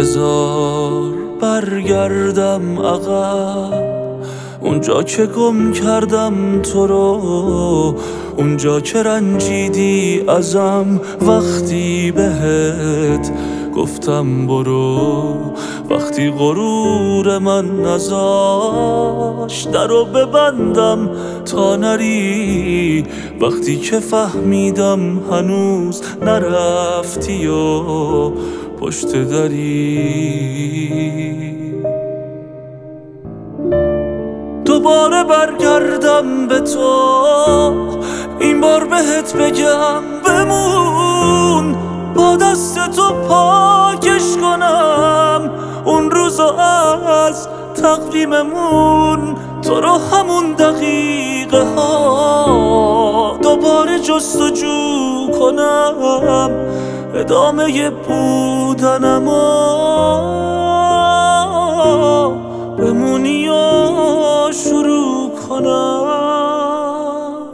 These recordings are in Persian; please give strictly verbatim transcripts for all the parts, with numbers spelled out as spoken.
بذار برگردم عقب، اونجا که گم کردم تو رو، اونجا که رنجیدی ازم وقتی بهت گفتم برو، وقتی غرور من نذاشت درو ببندم تا نری، وقتی که فهمیدم هنوز نرفتی و پشت دری. دوباره برگردم به تو، این بار بهت بگم بمون، با دست تو پاکش کنم اون روزا از تقویممون، تو رو همون دقیقه ها دوباره جستجو کنم، ادامه بودنمو بمونی و شروع کنم.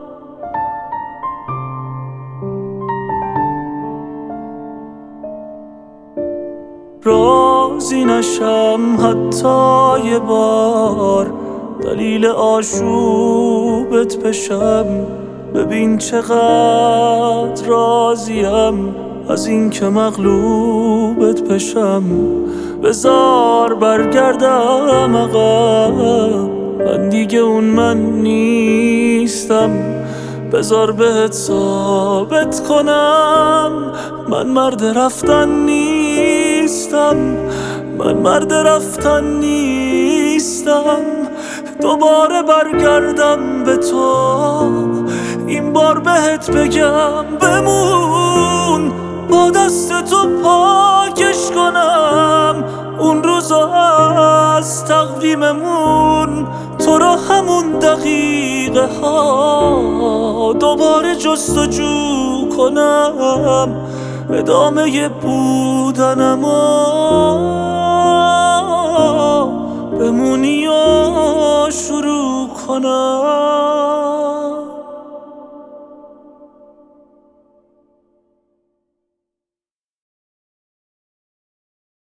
راضی نشم حتی یه بار، دلیل آشوبت بشم، ببین چقدر راضیم از این که مغلوبت بشم. بذار برگردم عقب، من دیگه اون من نیستم، بذار بهت ثابت کنم من مرد رفتن نیستم، من مرد رفتن نیستم. دوباره برگردم به تو، این بار بهت بگم بمون، با دست تو پاکش کنم اون روزا از تقویممون، تو رو همون دقیقه ها دوباره جستجو کنم، ادامه بودنمو بمونی و شروع کنم.